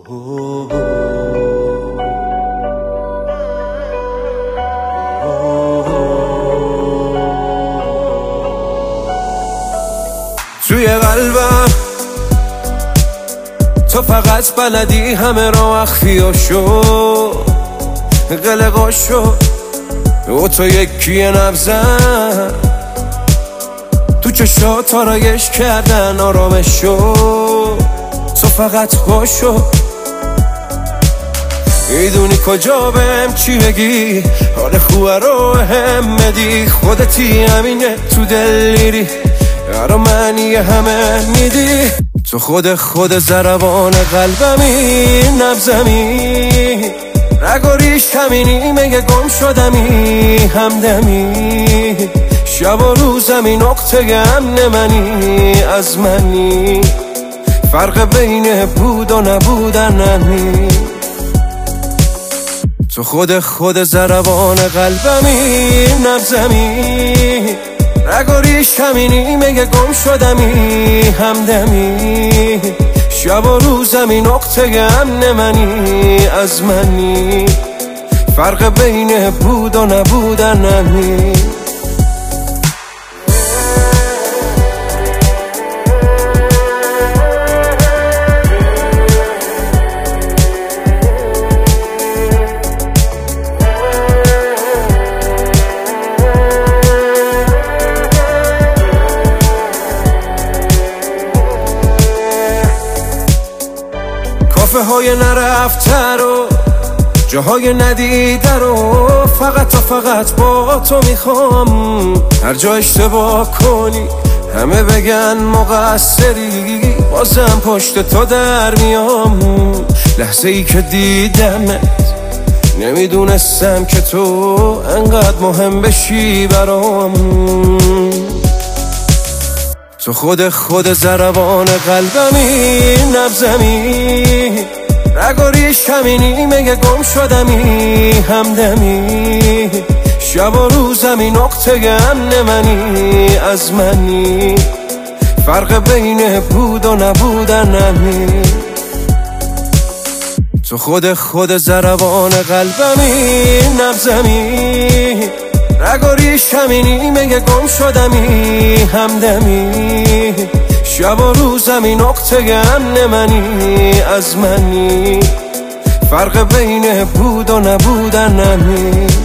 توی قلبم تو فقط بلدی همه را اخفیاشو قلقاشو و تو یکی نبزن تو چشات آرایش کردن آرامشو تو فقط باشو میدونی کجا بهم چی بگی حال خوبه رو هم بدی خودتی همینه تو دلیری برا معنی همه میدی تو خود ضربان قلبمی نبزمی رگ و ریش همینی مگه گم شدمی همدمی شب و روزمی نقطه امن منی از منی فرق بین بود و نبودن نمی تو خود ضربان قلبمی نبزمی رگ و ریش همینی مگه گم شدمی همدمی شب و روزمی نقطه امن منی از منی فرق بین بود و نبودن نمی کافه های نرفته رو جاهای ندیده رو فقط با تو میخوام هر جا اشتباه کنی همه بگن مقصری بازم پشت تو در میام لحظه ای که دیدمت نمیدونستم که تو انقدر مهم بشی برام تو خود ضربان قلبمی نبزمی رگ و ریش همینی مگه گم شدمی همدمی شب و روزمی نقطه امن منی از منی فرق بین بود و نبودن نمی تو خود ضربان قلبمی نبزمی رگ و ریش همینی مگه گم شدمی همدمی شب و روزمی نقطه امن منی از منی فرق بین بود و نبودن نمی